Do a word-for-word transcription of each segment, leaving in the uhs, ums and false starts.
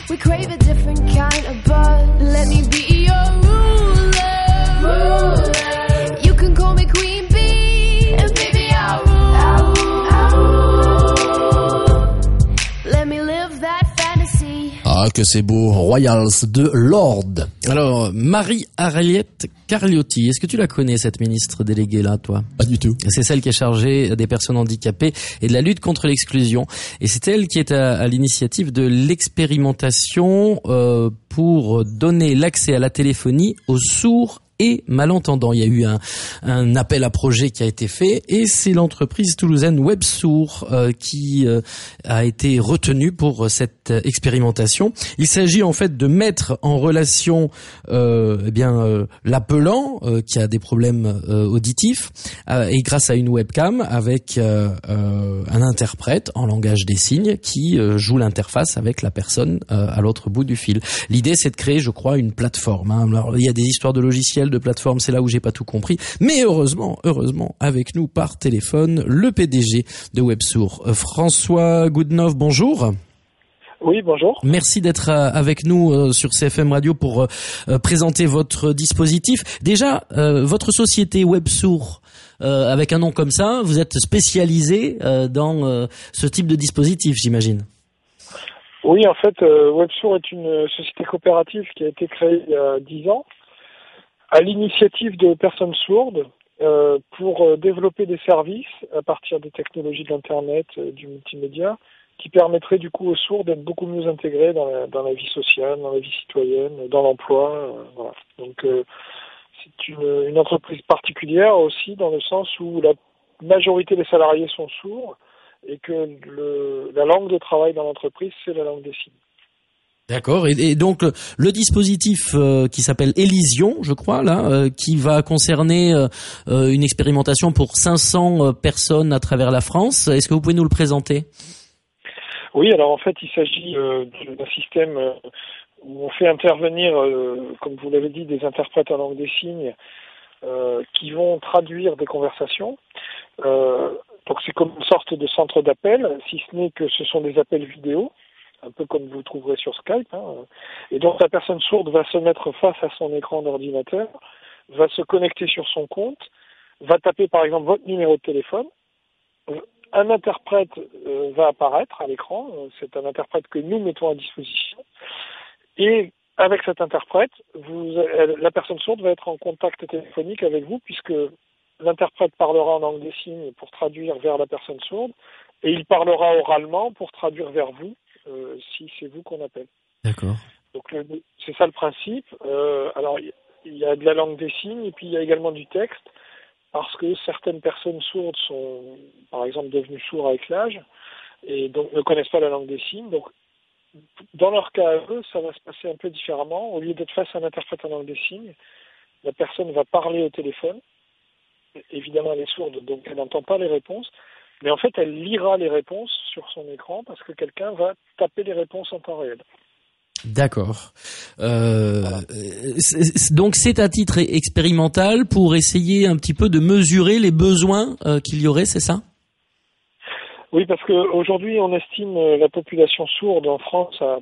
We crave a different kind of buzz. Let me be your ruler. ruler. You can call me Queen Bee, and baby I'll rule. I'll rule. Let me live that fantasy. Ah, que c'est beau, Royals de Lord. Alors, Marie-Arlette Carliotti, est-ce que tu la connais, cette ministre déléguée là, toi? Pas du tout. C'est celle qui est chargée des personnes handicapées et de la lutte contre l'exclusion. Et c'est elle qui est à, à l'initiative de l'expérimentation euh, pour donner l'accès à la téléphonie aux sourds et malentendants. Il y a eu un, un appel à projet qui a été fait et c'est l'entreprise toulousaine Websourd euh, qui euh, a été retenue pour cette expérimentation. Il s'agit en fait de mettre en relation euh, eh bien euh, l'appelant euh, qui a des problèmes euh, auditifs euh, et grâce à une webcam avec euh, euh, un interprète en langage des signes qui euh, joue l'interface avec la personne euh, à l'autre bout du fil. L'idée c'est de créer, je crois, une plateforme. Hein. Alors, il y a des histoires de logiciels, de plateforme, c'est là où j'ai pas tout compris. Mais heureusement, heureusement, avec nous par téléphone, le P D G de Websourd, François Goodenough, bonjour. Oui, bonjour. Merci d'être avec nous sur C F M Radio pour euh, présenter votre dispositif. Déjà, euh, votre société Websourd, euh, avec un nom comme ça, vous êtes spécialisé euh, dans euh, ce type de dispositif, j'imagine. Oui, en fait, euh, Websourd est une société coopérative qui a été créée il y a dix ans. À l'initiative de personnes sourdes euh, pour euh, développer des services à partir des technologies de l'Internet, euh, du multimédia, qui permettraient du coup aux sourds d'être beaucoup mieux intégrés dans la, dans la vie sociale, dans la vie citoyenne, dans l'emploi. Euh, voilà. Donc euh, c'est une, une entreprise particulière aussi dans le sens où la majorité des salariés sont sourds et que le, la langue de travail dans l'entreprise, c'est la langue des signes. D'accord. Et, et donc le dispositif euh, qui s'appelle Élysion, je crois, là, euh, qui va concerner euh, une expérimentation pour cinq cents personnes à travers la France. Est-ce que vous pouvez nous le présenter? Oui, alors en fait, il s'agit euh, d'un système euh, où on fait intervenir, euh, comme vous l'avez dit, des interprètes en langue des signes euh, qui vont traduire des conversations. Euh, donc c'est comme une sorte de centre d'appel, si ce n'est que ce sont des appels vidéo, un peu comme vous trouverez sur Skype. Hein. Et donc la personne sourde va se mettre face à son écran d'ordinateur, va se connecter sur son compte, va taper par exemple votre numéro de téléphone. Un interprète euh, va apparaître à l'écran, c'est un interprète que nous mettons à disposition. Et avec cet interprète, vous, la personne sourde va être en contact téléphonique avec vous puisque l'interprète parlera en langue des signes pour traduire vers la personne sourde et il parlera oralement pour traduire vers vous. Euh, si c'est vous qu'on appelle. D'accord. Donc le, c'est ça le principe. Euh, alors il y, y a de la langue des signes et puis il y a également du texte parce que certaines personnes sourdes sont, par exemple, devenues sourdes avec l'âge et donc ne connaissent pas la langue des signes. Donc dans leur cas à eux, ça va se passer un peu différemment. Au lieu d'être face à un interprète en langue des signes, la personne va parler au téléphone. Évidemment, elle est sourde, donc elle n'entend pas les réponses. Mais en fait, elle lira les réponses sur son écran parce que quelqu'un va taper les réponses en temps réel. D'accord. Euh, voilà. c'est, donc c'est à titre expérimental pour essayer un petit peu de mesurer les besoins euh, qu'il y aurait, c'est ça? Oui, parce qu'aujourd'hui, on estime la population sourde en France à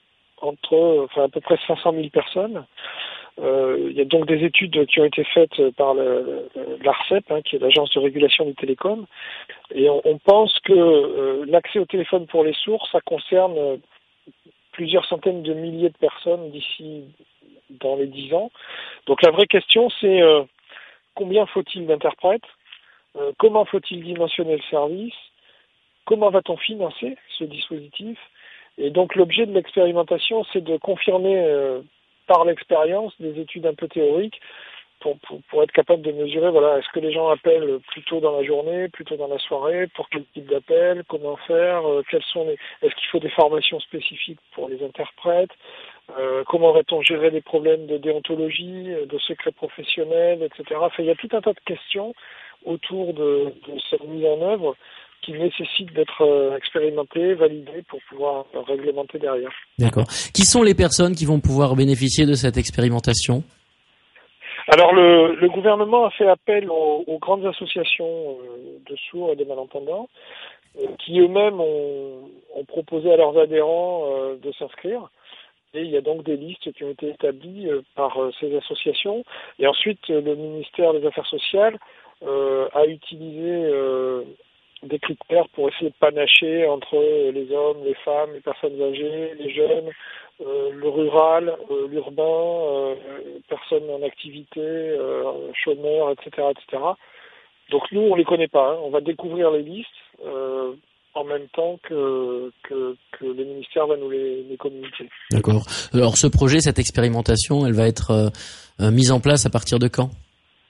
entre, enfin, à peu près cinq cent mille personnes. Euh, il y a donc des études qui ont été faites par le, le, l'ARCEP, hein, qui est l'agence de régulation des télécoms, et on, on pense que euh, l'accès au téléphone pour les sourds, ça concerne euh, plusieurs centaines de milliers de personnes d'ici dans les dix ans. Donc la vraie question, c'est euh, combien faut-il d'interprètes, euh, comment faut-il dimensionner le service, comment va-t-on financer ce dispositif? Et donc l'objet de l'expérimentation, c'est de confirmer euh, par l'expérience des études un peu théoriques pour, pour, pour être capable de mesurer, voilà, est-ce que les gens appellent plutôt dans la journée, plutôt dans la soirée, pour quel type d'appel, comment faire, euh, quels sont les, est-ce qu'il faut des formations spécifiques pour les interprètes, euh, comment va-t-on gérer les problèmes de déontologie, de secret professionnel, et cetera. Enfin, il y a tout un tas de questions autour de, de cette mise en œuvre qui nécessite d'être euh, expérimenté, validé pour pouvoir euh, réglementer derrière. D'accord. Qui sont les personnes qui vont pouvoir bénéficier de cette expérimentation? Alors le, le gouvernement a fait appel aux, aux grandes associations euh, de sourds et de malentendants euh, qui eux-mêmes ont, ont proposé à leurs adhérents euh, de s'inscrire. Et il y a donc des listes qui ont été établies euh, par euh, ces associations. Et ensuite, euh, le ministère des Affaires sociales euh, a utilisé euh, des critères pour essayer de panacher entre les hommes, les femmes, les personnes âgées, les jeunes, euh, le rural, euh, l'urbain, euh, personnes en activité, euh, chômeurs, et cetera, et cetera. Donc nous, on les connaît pas. Hein. On va découvrir les listes euh, en même temps que, que que le ministère va nous les, les communiquer. D'accord. Alors ce projet, cette expérimentation, elle va être euh, mise en place à partir de quand ?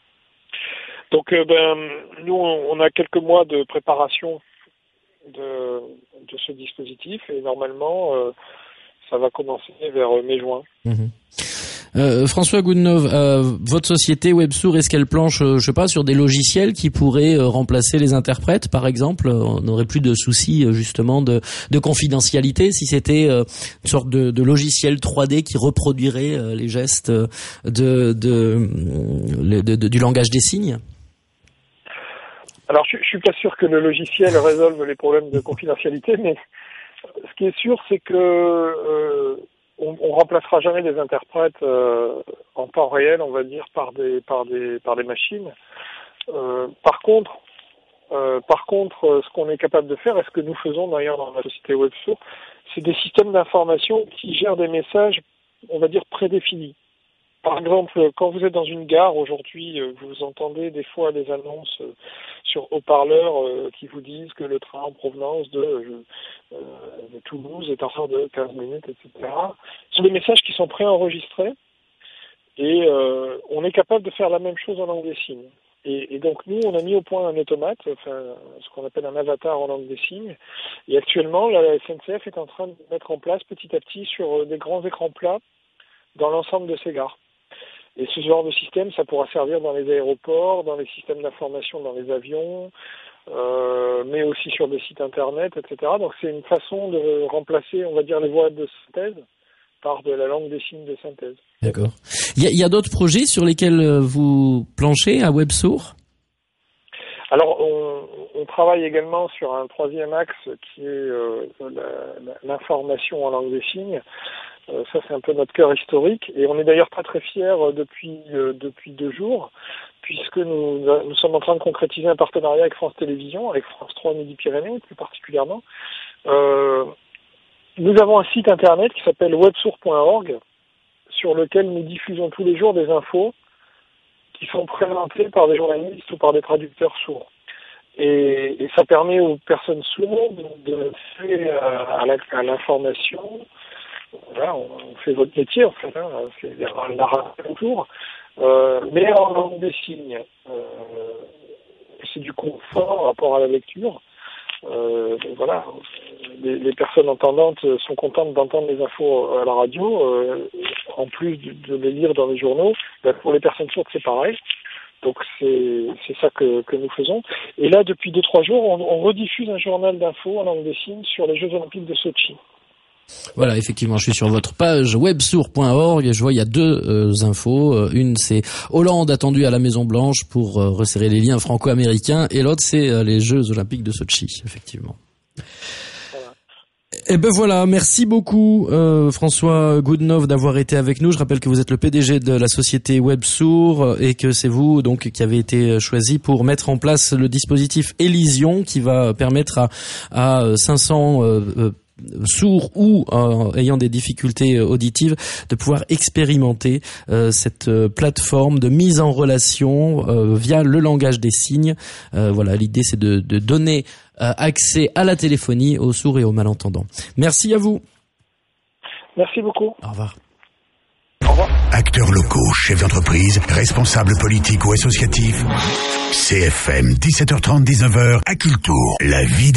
Donc euh, ben nous, on a quelques mois de préparation de de ce dispositif et normalement euh, ça va commencer vers mai-juin. Mmh. Euh, François Goodenough, euh, votre société WebSourd, est-ce qu'elle planche, euh, je sais pas, sur des logiciels qui pourraient euh, remplacer les interprètes, par exemple ? On n'aurait plus de soucis euh, justement de, de confidentialité si c'était euh, une sorte de, de logiciel trois D qui reproduirait euh, les gestes euh, de, de, de, de, de du langage des signes. Alors je, je suis pas sûr que le logiciel résolve les problèmes de confidentialité, mais ce qui est sûr, c'est que euh, On, on remplacera jamais des interprètes euh, en temps réel, on va dire, par des par des par des machines. Euh, par contre, euh, par contre, ce qu'on est capable de faire, et ce que nous faisons d'ailleurs dans la société WebSourd, c'est des systèmes d'information qui gèrent des messages, on va dire, prédéfinis. Par exemple, quand vous êtes dans une gare aujourd'hui, vous entendez des fois des annonces sur haut-parleur qui vous disent que le train en provenance de, de Toulouse est en retard de quinze minutes, et cetera. Ce sont des messages qui sont préenregistrés et euh, on est capable de faire la même chose en langue des signes. Et, et donc nous, on a mis au point un automate, enfin ce qu'on appelle un avatar en langue des signes. Et actuellement, la S N C F est en train de mettre en place petit à petit sur des grands écrans plats dans l'ensemble de ces gares. Et ce genre de système, ça pourra servir dans les aéroports, dans les systèmes d'information dans les avions, euh, mais aussi sur des sites internet, et cetera. Donc c'est une façon de remplacer, on va dire, les voix de synthèse par de la langue des signes de synthèse. D'accord. Il y a, il y a d'autres projets sur lesquels vous planchez à WebSourd ? Alors, on, on travaille également sur un troisième axe qui est euh, la, l'information en langue des signes. Euh, ça, c'est un peu notre cœur historique. Et on est d'ailleurs très très fiers depuis euh, depuis deux jours, puisque nous, nous sommes en train de concrétiser un partenariat avec France Télévisions, avec France trois Midi-Pyrénées plus particulièrement. Euh, nous avons un site internet qui s'appelle websourd point org, sur lequel nous diffusons tous les jours des infos qui sont présentées par des journalistes ou par des traducteurs sourds. Et, et ça permet aux personnes sourdes de faire à, la, à l'information. Voilà, on fait votre métier en fait, hein, c'est la narration autour, euh, mais en langue des signes. Euh, c'est du confort par rapport à la lecture. Euh, voilà, les, les personnes entendantes sont contentes d'entendre les infos à la radio, euh, en plus de, de les lire dans les journaux. Ben, pour les personnes sourdes, c'est pareil. Donc c'est c'est ça que, que nous faisons. Et là, depuis deux trois jours, on, on rediffuse un journal d'infos en langue des signes sur les Jeux Olympiques de Sotchi. Voilà, effectivement, je suis sur votre page websourd point org et je vois il y a deux euh, infos. Une, c'est Hollande attendu à la Maison Blanche pour euh, resserrer les liens franco-américains, et l'autre, c'est euh, les Jeux Olympiques de Sotchi, effectivement. Voilà. Et ben voilà, merci beaucoup euh, François Goodenough d'avoir été avec nous. Je rappelle que vous êtes le P D G de la société WebSourd et que c'est vous donc qui avez été choisi pour mettre en place le dispositif Élysion qui va permettre à, à cinq cents euh, euh, sourds ou euh, ayant des difficultés auditives de pouvoir expérimenter euh, cette euh, plateforme de mise en relation euh, via le langage des signes. Euh, voilà, l'idée c'est de, de donner euh, accès à la téléphonie aux sourds et aux malentendants. Merci à vous. Merci beaucoup. Au revoir. Au revoir. Acteurs locaux, chefs d'entreprise, responsables politiques ou associatifs. C F M, dix-sept heures trente, dix-neuf heures, à Cultour. La vie des